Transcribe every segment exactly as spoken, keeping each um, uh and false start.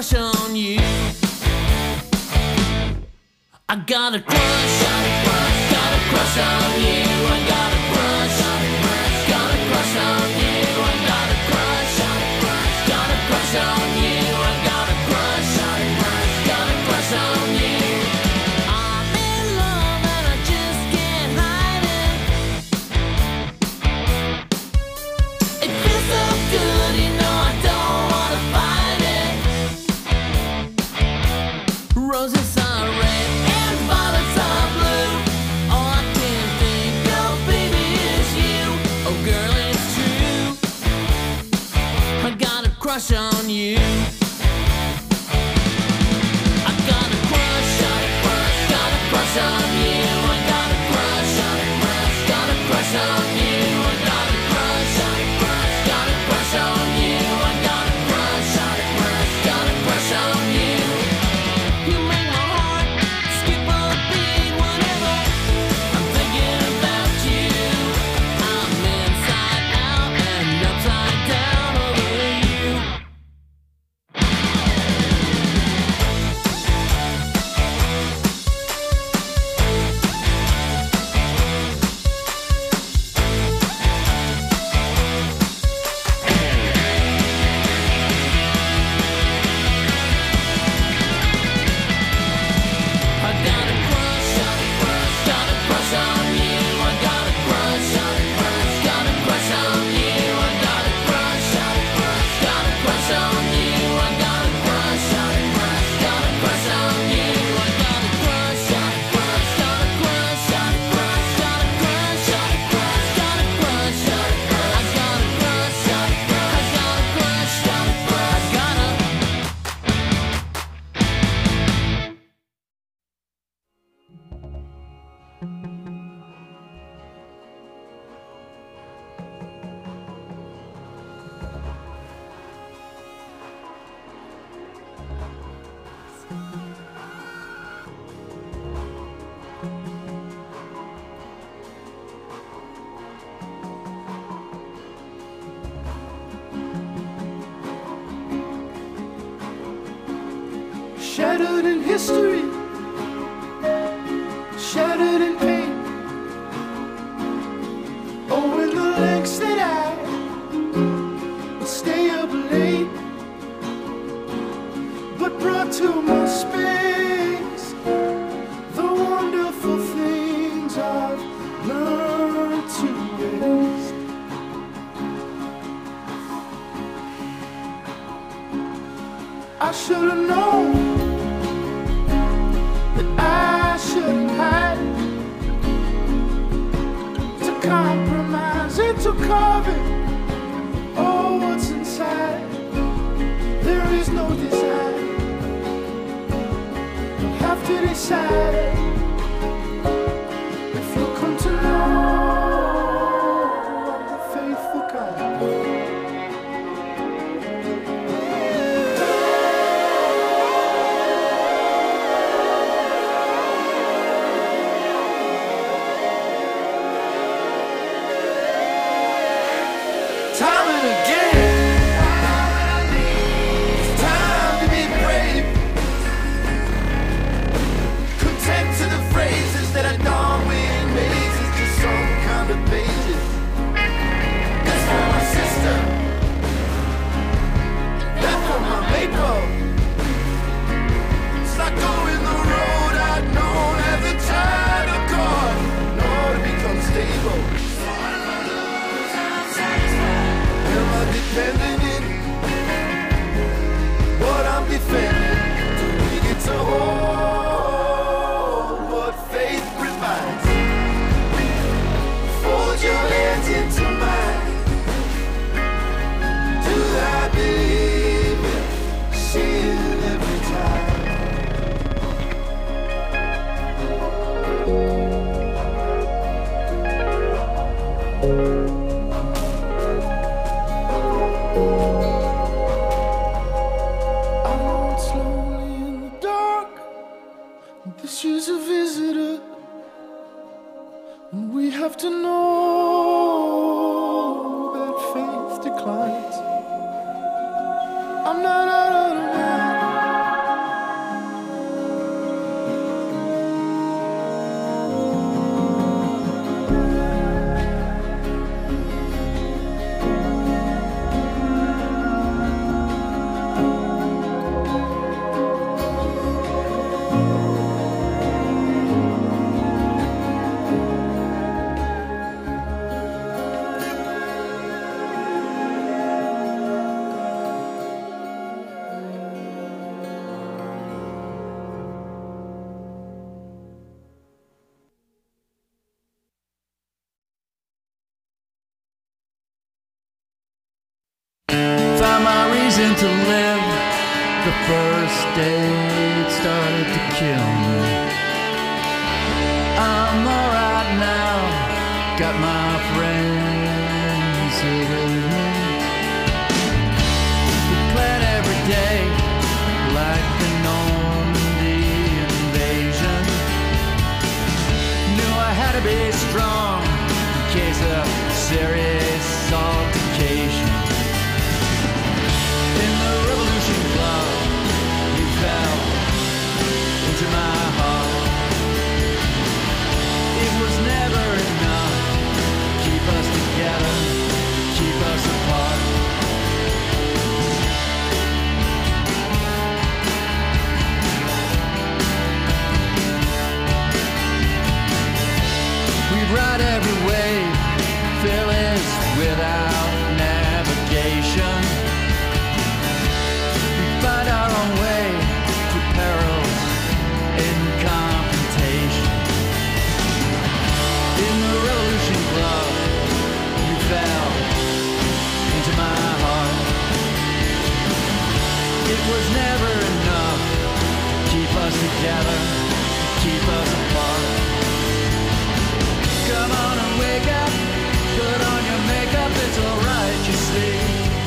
crush on you. I got a crush, got a crush, got a crush on you. I got a crush, got a crush on you. I got a crush, got a crush on you. I got a crush, got a crush on you. I'm in love and I just can't hide it. It feels so good, you know I don't wanna fight it. Roses are red and violets are blue. All I can think of, baby, is you. Oh girl, it's true, I got a crush on you. I got a crush, got a crush, got a crush on you. I got a crush, got a crush, got a crush on you. I got a crush, got a crush, got a crush on you. I got a crush, got a crush, got a crush on you. You make my heart skip a beat whenever I'm thinking about you. I'm inside out and upside down over you. I got a crush, got a crush, got a crush on you. I got a crush, got a crush, got a crush on you. I got a crush, got a crush, got a crush on you. I got a crush, got a crush, got a crush on you. I got a crush, got a crush, got a crush, got a crush, got a crush, got a crush, got a crush, got a crush. I got a crush, got a crush, got a crush, got a crush, got a. Shattered in history, shattered in pain. Oh, in the lengths that I would stay up late, but brought to my space the wonderful things I've learned to waste. I should have known that I shouldn't hide, to compromise and to carve it. Oh, what's inside? There is no desire. You'll have to decide if you'll come to know I'm the faithful kind. reason to live. The first day it started to kill me. I'm alright now, got my friends here with me. We plan every day like the Normandy invasion. Knew I had to be strong in case of serious altercation. In the Revolution Club, you fell into my heart. It was never enough to keep us together, keep us apart. We'd ride every wave, fearless without navigation. We'd find our own way through perils and confrontation. In the Revolution Club, you fell into my heart. It was never enough to keep us together, keep us apart. Come on and wake up, put on your makeup, it's alright, you see.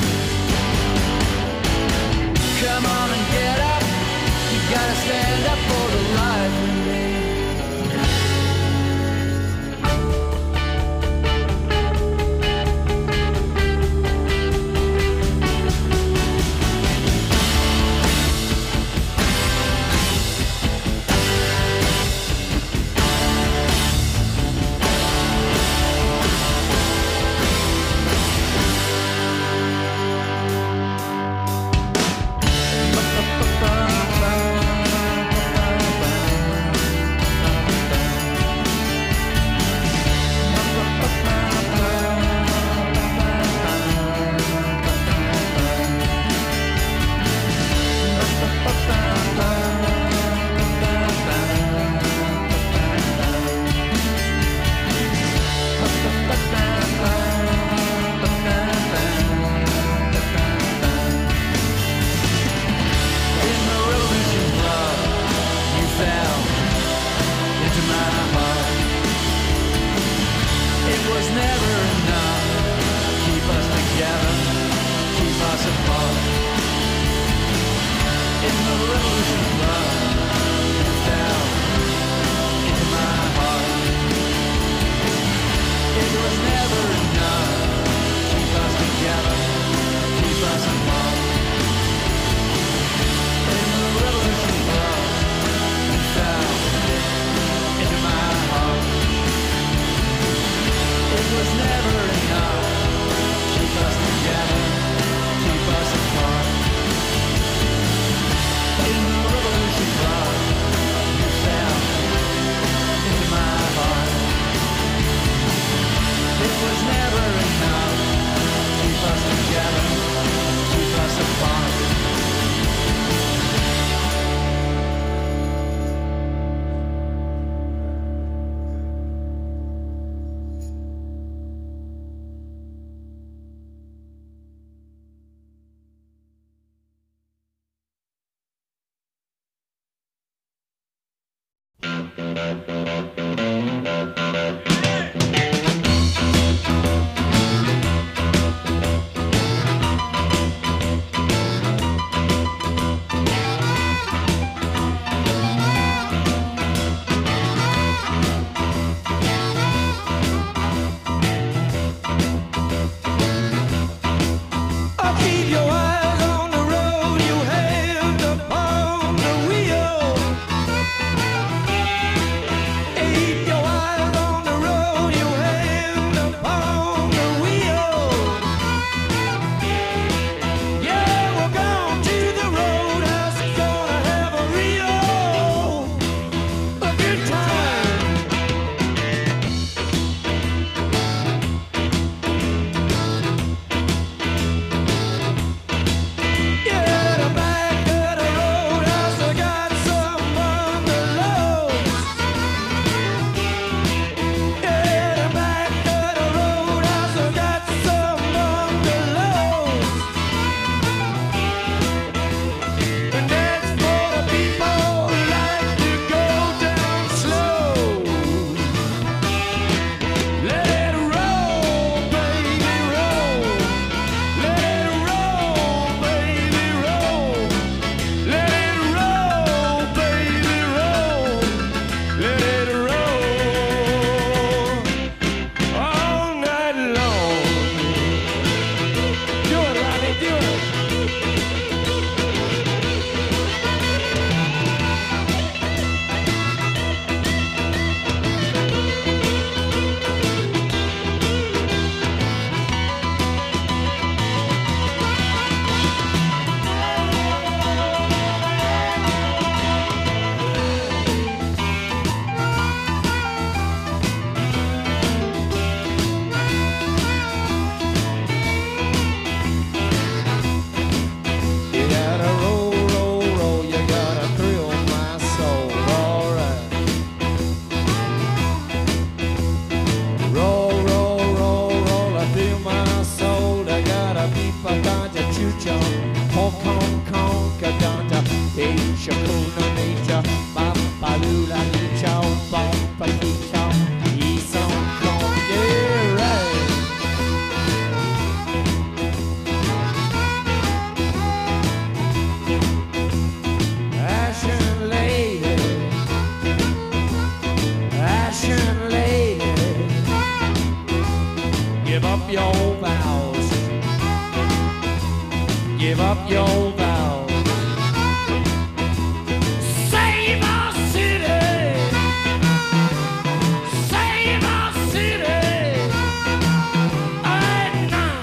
Come on and get up, you gotta stand up for the life in me. Keep us nature, Hong Kong, Kong, Gadanta, Asia, Kuna nature, Bapalula, Nicho, Bapalito, East Hong Kong, yeah, right. Ashen lady, Ashen lady, give up your vows, give up your vows. Save our city, save our city, right now.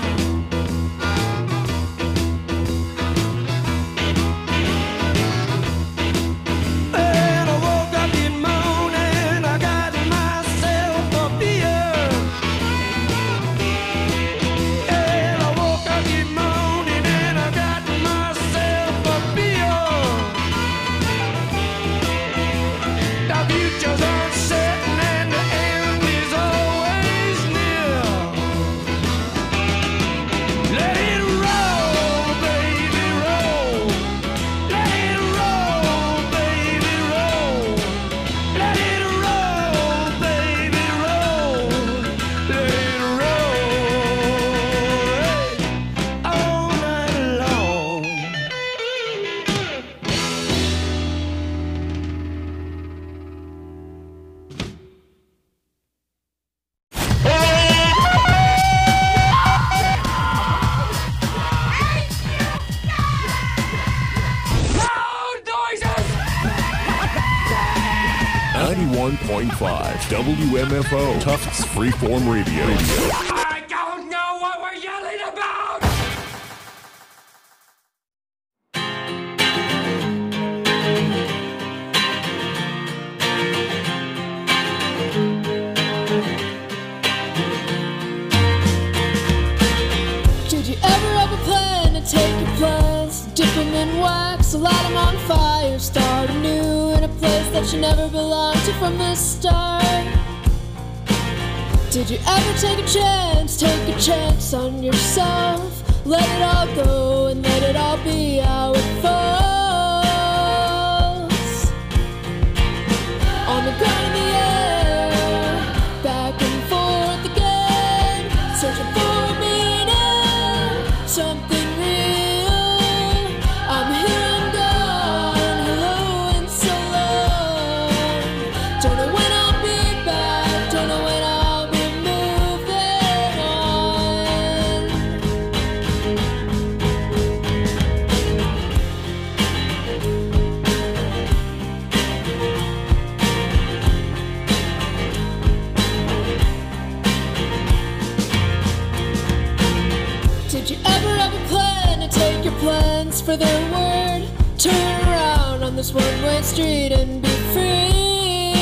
And I woke up this morning, I got myself a beer. And I woke up this morning and I got myself a beer. The future's uncertain and the end is always near. Let it roll, baby, roll. Let it roll, baby, roll. Let it roll, baby, roll. Let it roll all night long. ninety-one point five W M F O Tufts Freeform Radio. I don't know what we're yelling about! Did you ever have a plan to take your plans, dip them in wax, light them on fire, start anew in a place that you never belonged to from the start? Did you ever take a chance, take a chance on yourself, let it all go and let it all be how it falls? On the ground in the air, back and forth again, searching for a meaning, something real. I'm here, I'm gone, hello and so long. Don't know when I'll be back, don't know when I'll be moving on. Did you ever have a plan to take your plans for their word? Turn around on this one-way street and be free.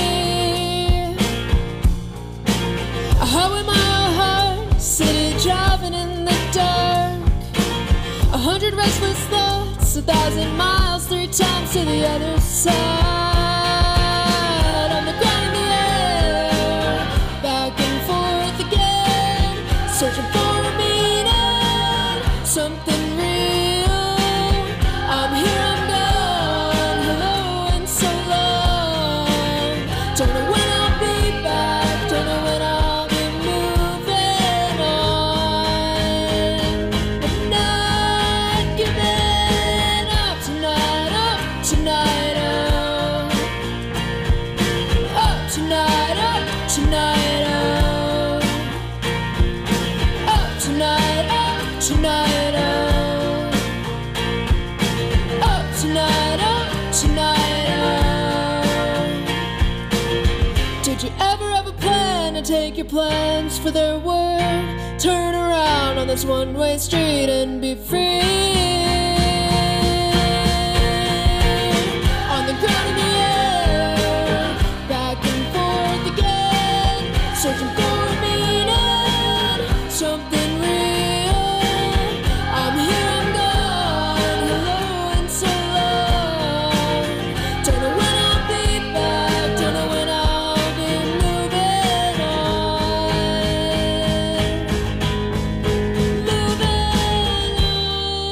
A highway mile high, city driving in the dark. A hundred restless thoughts, a thousand miles, three times to the other side. On the ground in the air, back and forth again, searching for a meaning, something real. I'm here, I'm gone, hello and so long. Don't know when I'll be back, don't know when I'll be moving on. I'm not giving up tonight, up tonight, up. Up tonight, up tonight, up. Up tonight, up tonight, up. Up tonight, up tonight, up. Did you ever have a plan to take your plans for their word? Turn around on this one-way street and be free. On the ground in the air, back and forth again, searching for a meaning, something real. I'm here, I'm gone, hello and so long. Don't know when I'll be back, don't know when I'll be moving on. Moving on.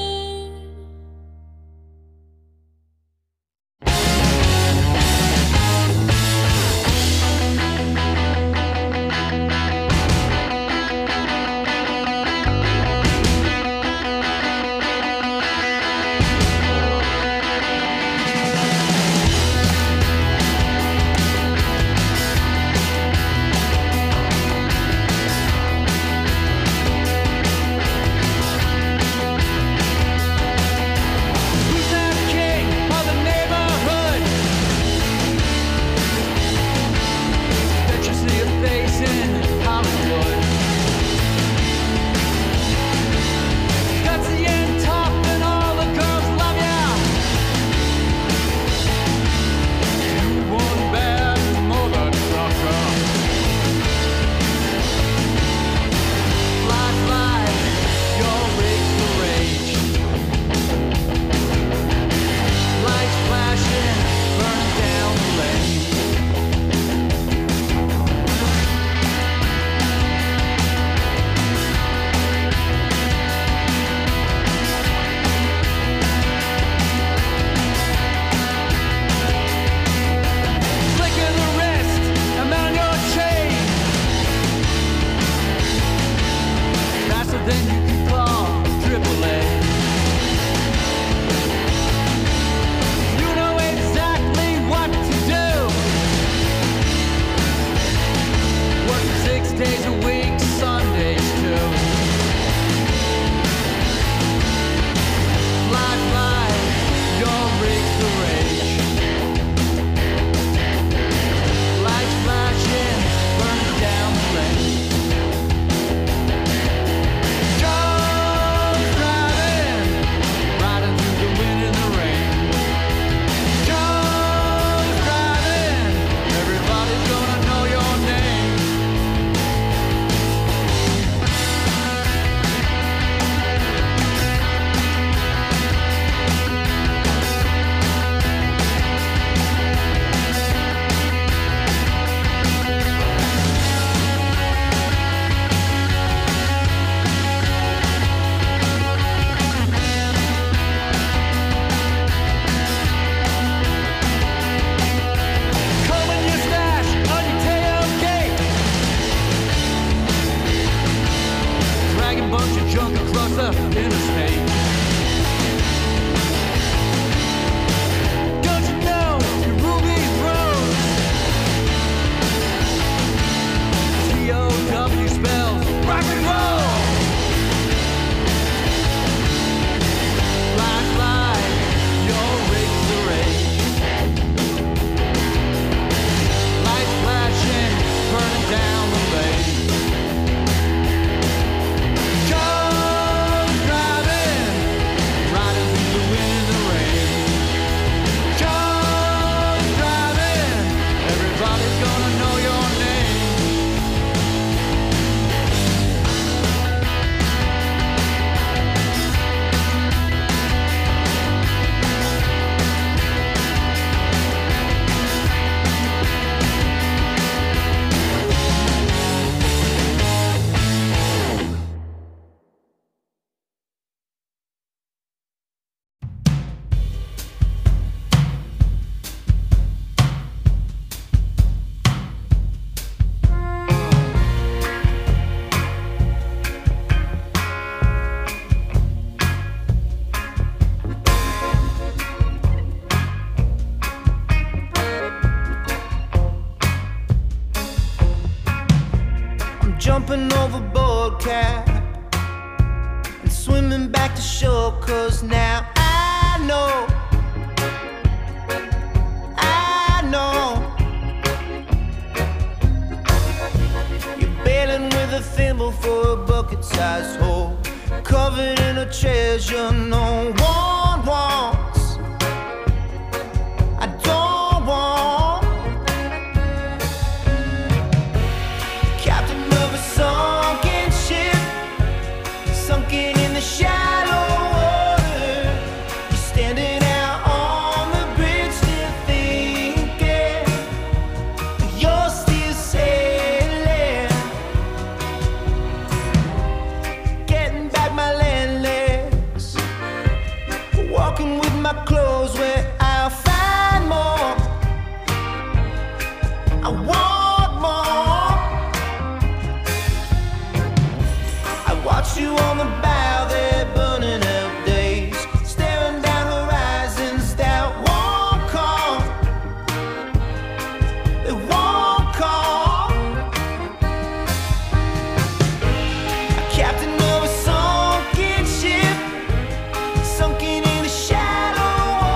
triple A. You know exactly what to do. Working six days a week, Sundays too. Fly, fly, your rig's the rage. Lights flashing, burning down the lane. Joe's driving, riding through the wind and the rain. Joe's driving, everybody's gonna know your name. Come in your stash on your tailgate, dragging bunch of junk across the interstate. Don't you know your ruby roads? T O W spells rock and roll. Fly, fly, your rig's the rage. Lights flashing, burning down the lane. Joe's driving, riding through the wind and the rain. Joe's driving, everybody's gonna know your name. I'm jumping overboard, cat, and swimming back to shore, 'cause now I know, I know you're bailing with a thimble for a bucket-sized hole, covered in a treasure no one wants. I don't want. Captain of a sunken ship, sunken in the shallow water. You're standing out on the bridge, still thinking you're still sailing. Getting back my land legs, walking with my clothes where I'll find more. I want more. I watch you on the bow there, burning out days, staring down horizons that won't come. They won't come. A captain of a sunken ship, sunken in the shallow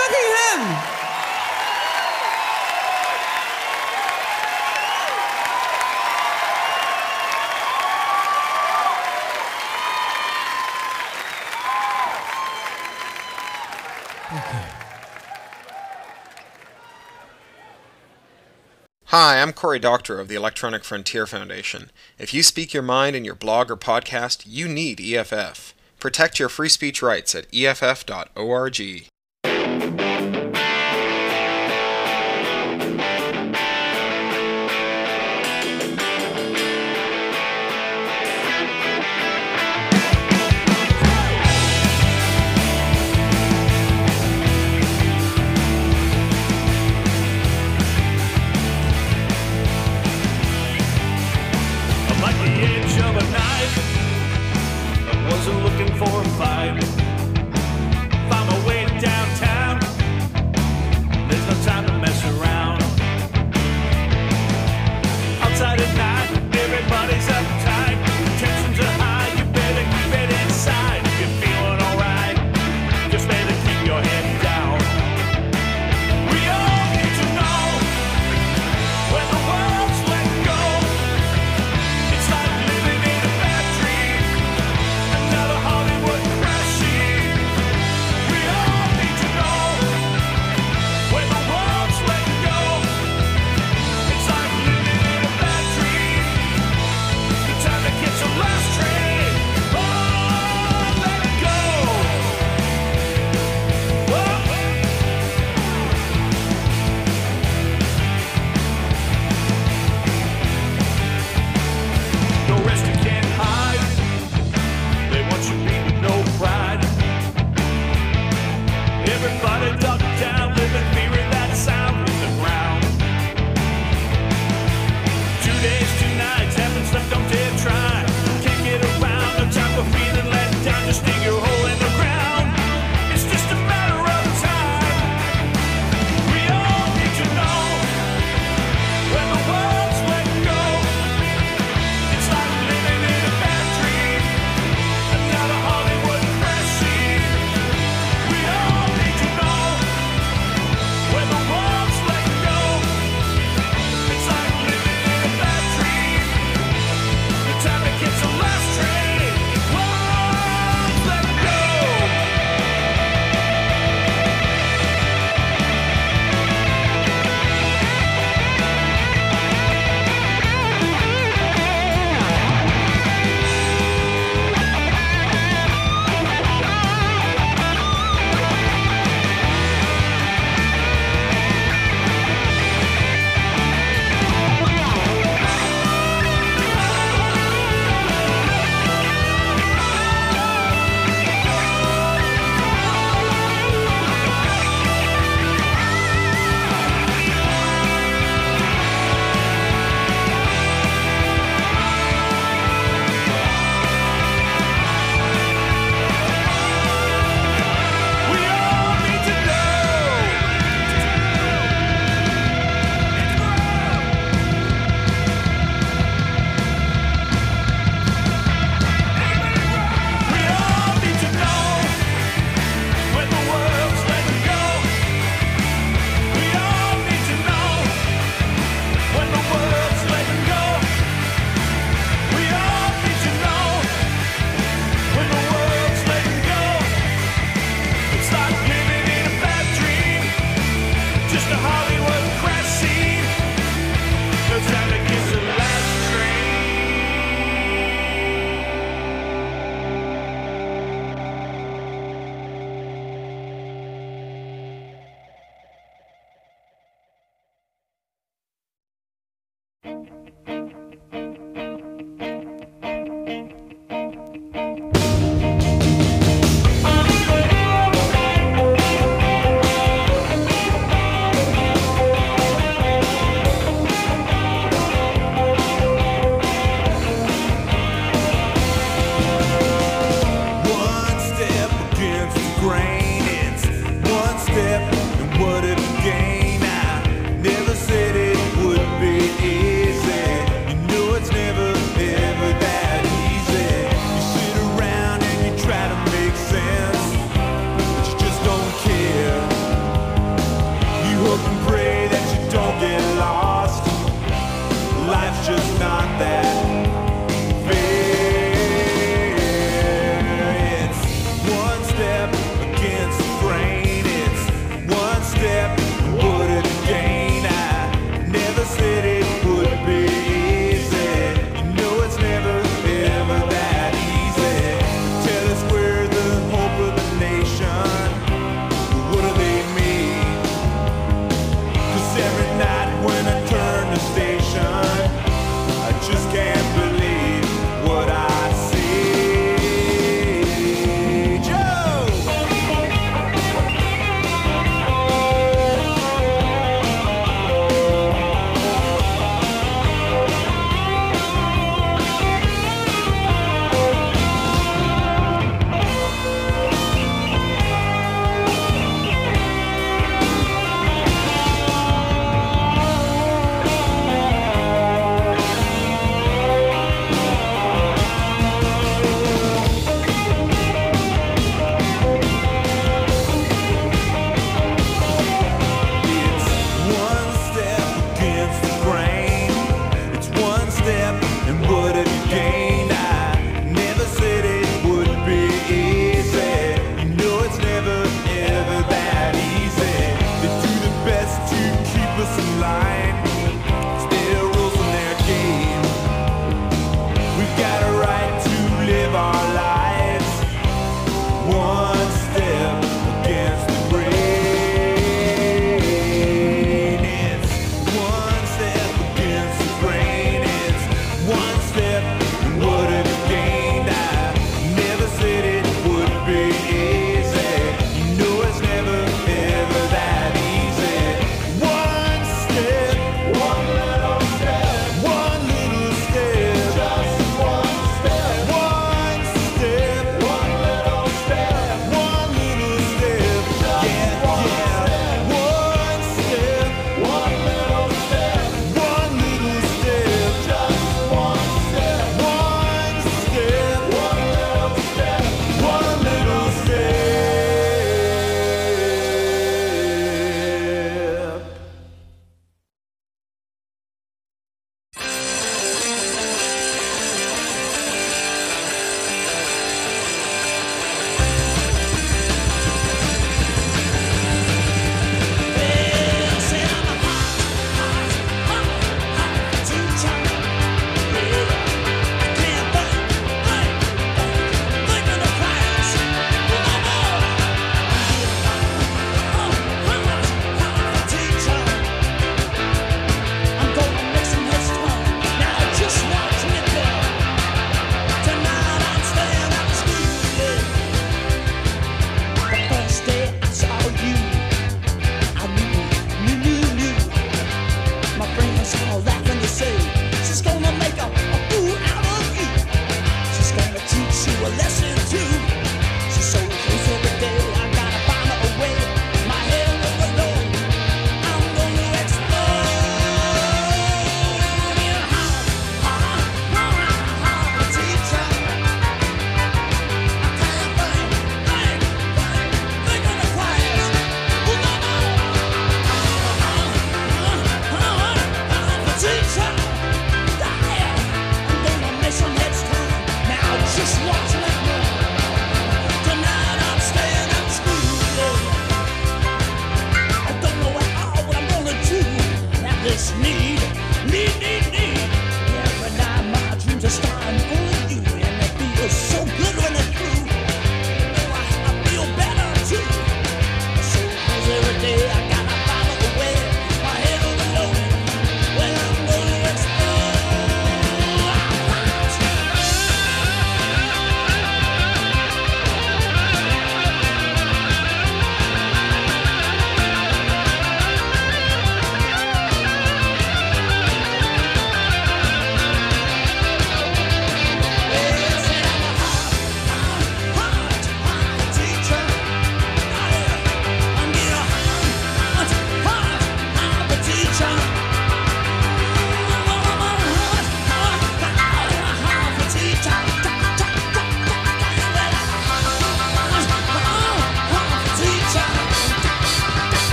Buckingham! Hi, I'm Cory Doctorow of the Electronic Frontier Foundation. If you speak your mind in your blog or podcast, you need E F F. Protect your free speech rights at E F F dot org. Wasn't looking for a fight. Found my way down.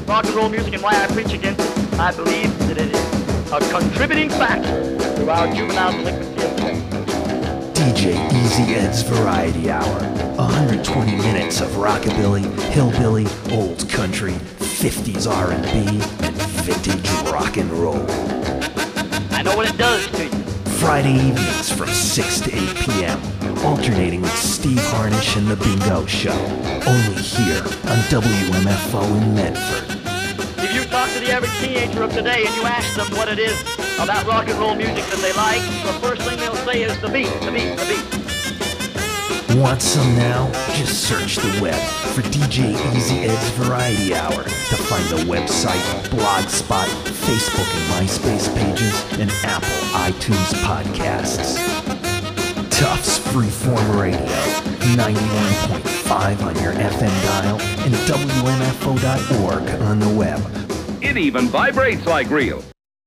rock and roll music and why I preach against it. I believe that it is a contributing factor to our juvenile delinquency of today. D J Easy Ed's Variety Hour. one hundred twenty minutes of rockabilly, hillbilly, old country, fifties R and B, and vintage rock and roll. I know what it does to you. Friday evenings from six to eight p.m. Alternating with Steve Harnish and The Bingo Show. Only here on W M F O in Medford. If you talk to the average teenager of today and you ask them what it is about rock and roll music that they like, the first thing they'll say is the beat, the beat, the beat. Want some now? Just search the web for D J Easy Ed's Variety Hour to find the website, Blogspot, Facebook and MySpace pages, and Apple iTunes podcasts. Tufts Freeform Radio, ninety-one point five on your F M dial, and W M F O dot org on the web. It even vibrates like real.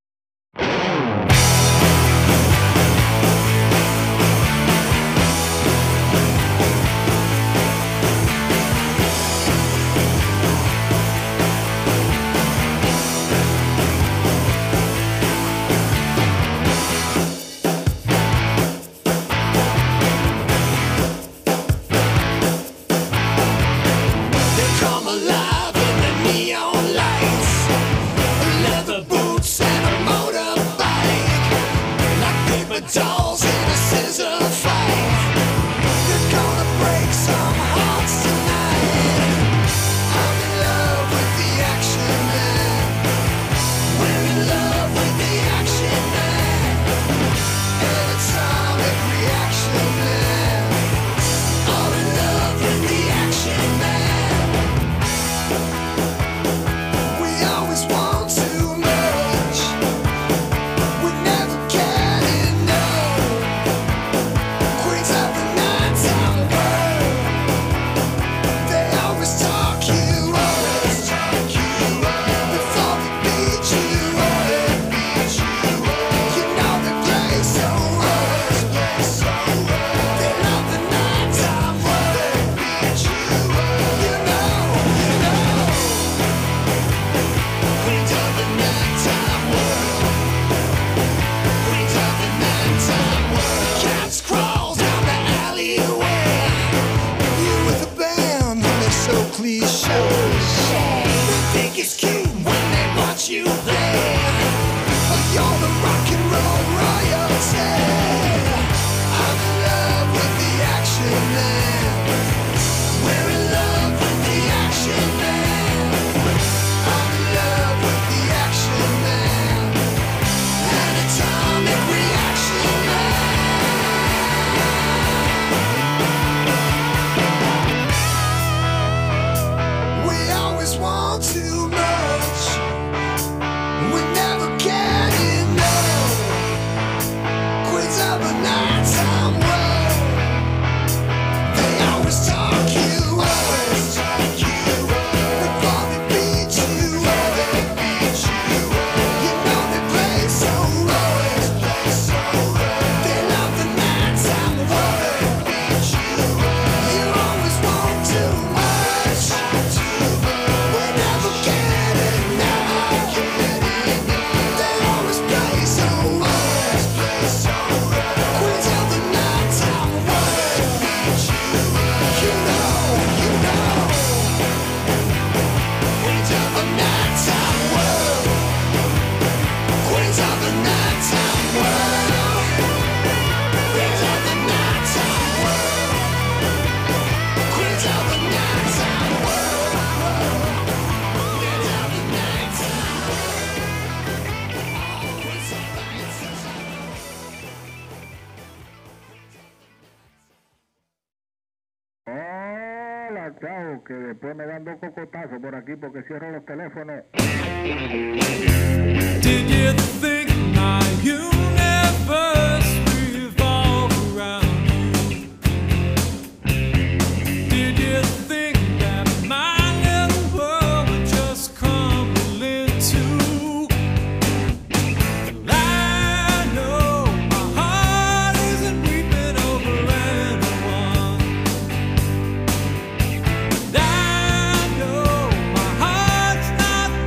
Come alive in the neon lights, leather boots and a motorbike, like paper dolls in a scissor fight. They're gonna break some hearts tonight. I'm in love with the action man. We're in love with the action man. Anatomic reaction man. All in love with the action man. We always want too much. We never can enough. Queens of the nighttime world. They always talk you up. Before they beat you up. You know they play so hard. They love the nighttime world. You know, you know. Queens of the nighttime world. Queens of the nighttime world. Cats crawl down the alleyway. You with a band, and they're so cliche. They think it's cute when they watch you play. You're the rock and roll royalty. I'm in love with the action man. We're in love with the action man. I'm in love with the action man. Anatomic reaction man. We always want too much. We never get enough. Queens of the nighttime world. They always talk you up. Before they beat you up. You know they play so rough. They love the nighttime world. You always want too much. We never get enough. They always play so rough. Queens of the nighttime world. You know, you know. Queens of the nighttime world. Queens of the nighttime world. Queens of the nighttime world. Queens of the nighttime world. Queens of the nighttime world. Queens of the Hola, chao, que después me dan dos cocotazos por aquí porque cierro los teléfonos. Did you think my universe revolved around you? Did you think that my little world would just crumble into? Well, I know my heart isn't weeping over anyone. And I know my heart's not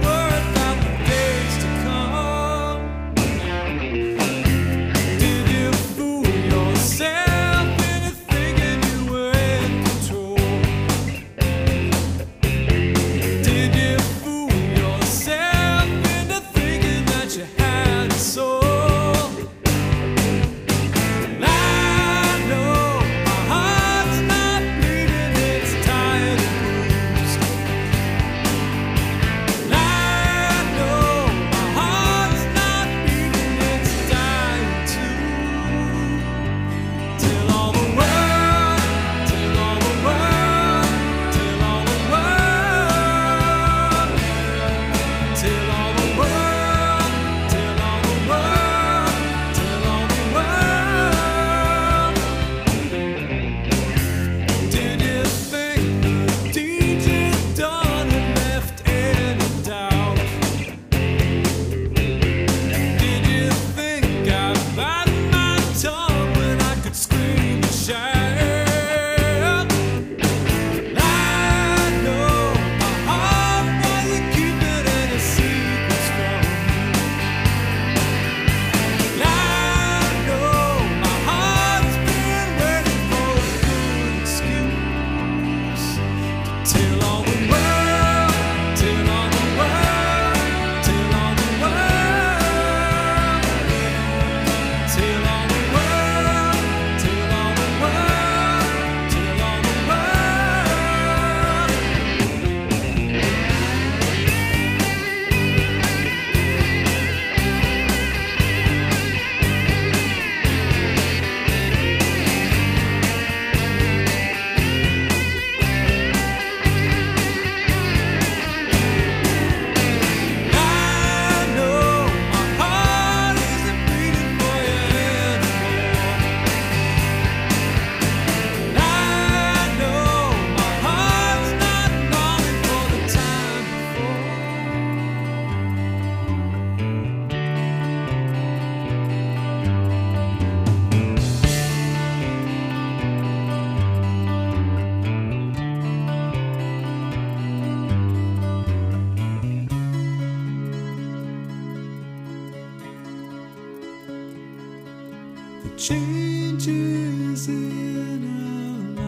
changes in our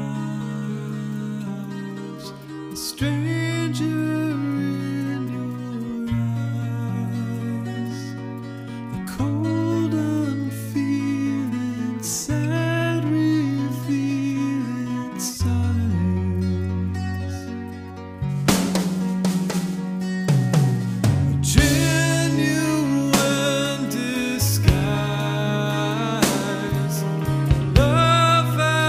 lives. A stranger in your eyes. The cold unfeeling, sad revealing signs. A genuine disguise. Love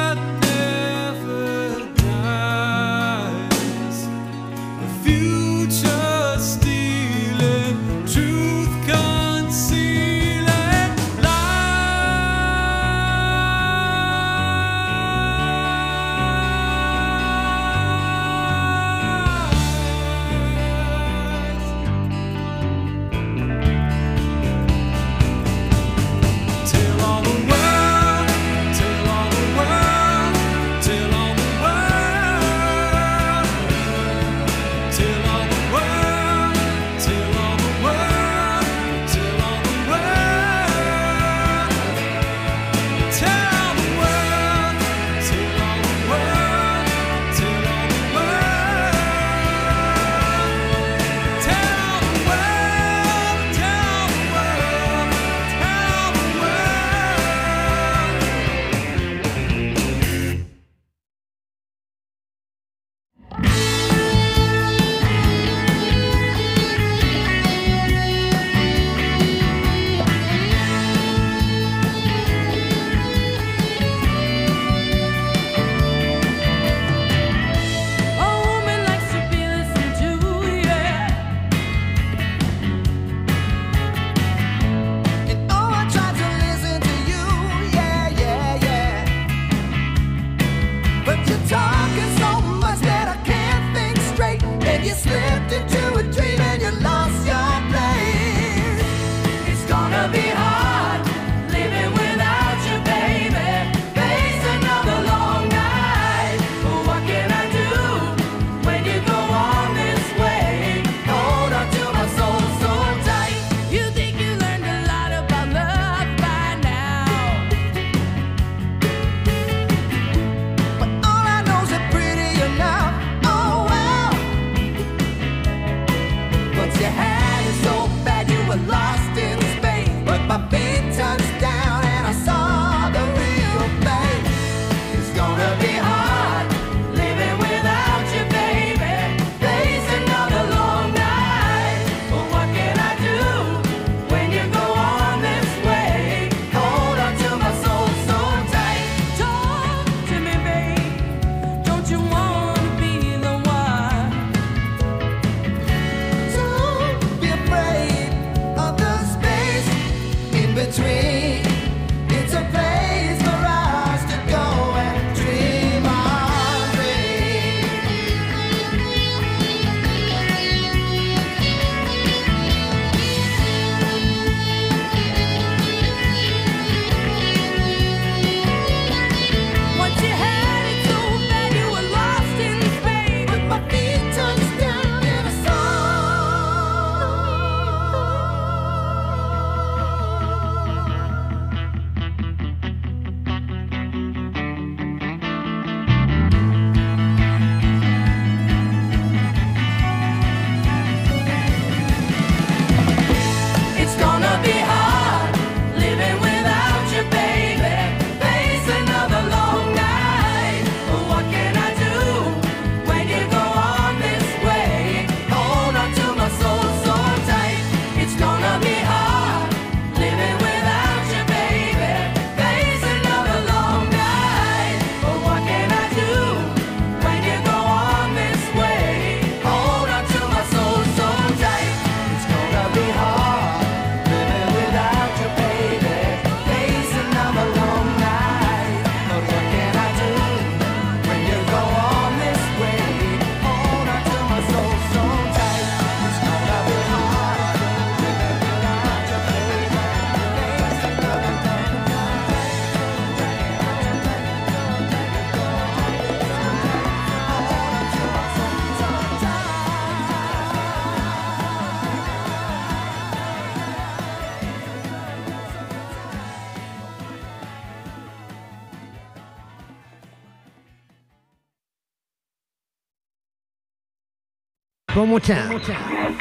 One more time. One more time.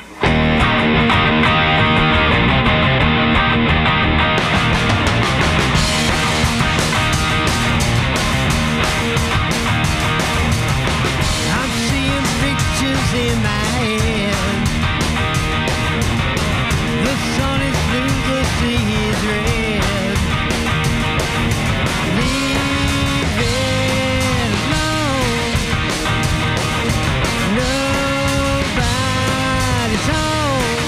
I'm seeing pictures in my head. The sun is blue, the sea is red. Leave it alone. Nobody's home.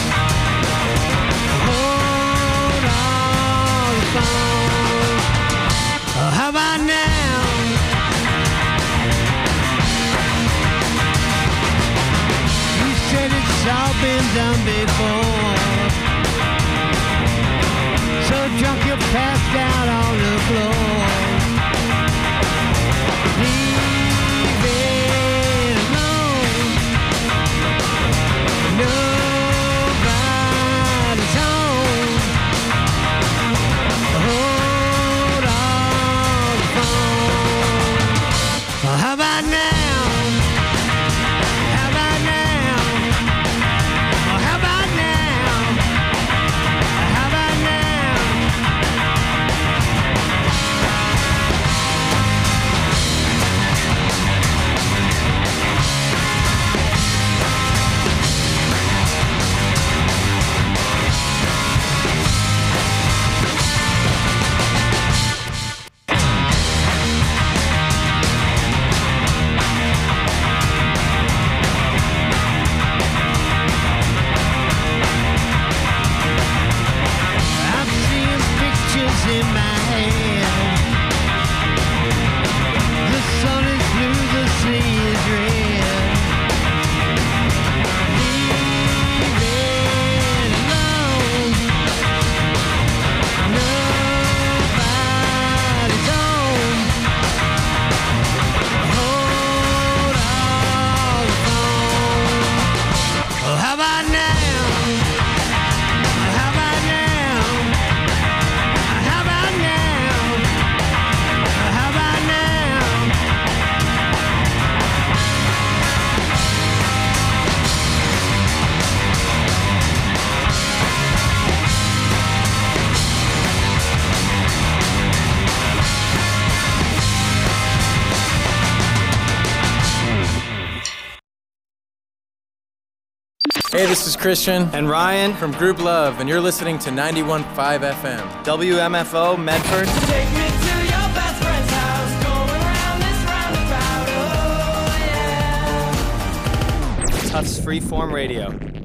Hold on the phone. Oh, how about now? You said it's all been done before. So drunk you passed out on the floor. Leave it alone. Nobody's home. Hold on the phone. Oh, how about now? How about now? Oh, how about now? How about now? I'm seeing pictures in my head. The sun is blue, the sea is red. Leave it alone. Nobody's home. Hold on the phone. Oh, how about now? How about now? How about now? How about now? Hey, this is Christian and Ryan from Group Love, and you're listening to ninety-one point five F M. W M F O Medford. Take me to your best friend's house, going round this roundabout, oh yeah. Tufts Freeform Radio.